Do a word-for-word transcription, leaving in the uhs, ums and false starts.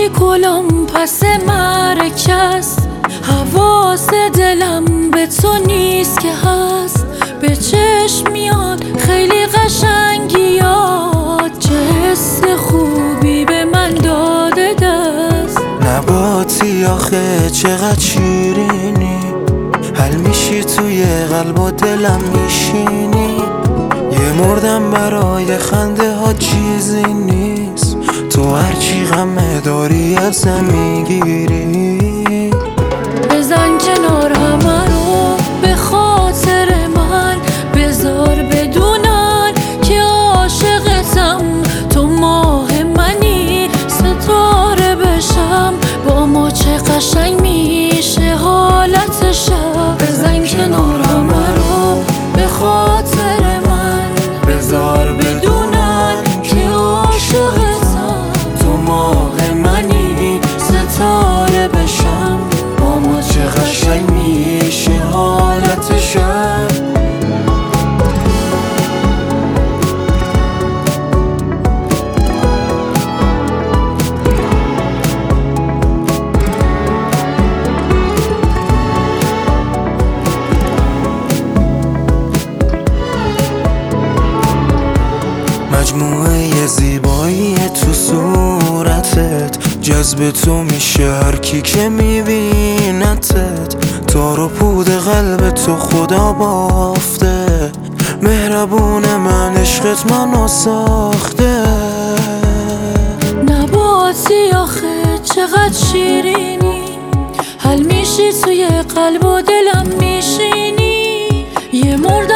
باشی کلم پس مرکز، حواس دلم به تو نیست که هست. به چشم میاد خیلی قشنگیات، چه حس خوبی به من داده دست. نباتی آخه چقدر شیرینی، حل میشی توی قلب و دلم میشینی. یه مردم برای خنده ها چیزی نیست، تو هرچی غمه داری ازم میگیری. بزن کنار همه رو به خاطر من، بذار بدونن که عاشقتم. تو ماه منی ستاره بشم، با ما چه قشنگ میشه حالت شب. بزن کنار همه رو به خاطر من، بذار بدونن که عاشقتم. تو ماه منی ستاره بشم، با ما چه قشنگ میشه حالت شب. مجموعه زیبایی تو صورتت، جذب تو میشه هر کی که میبینتت. تار و پود قلب تو خدا بافته، مهربون من عشقت منو ساخته. نباتی آخه چقدر شیرینی، حل میشی توی قلب و دلم میشینی. یه مردم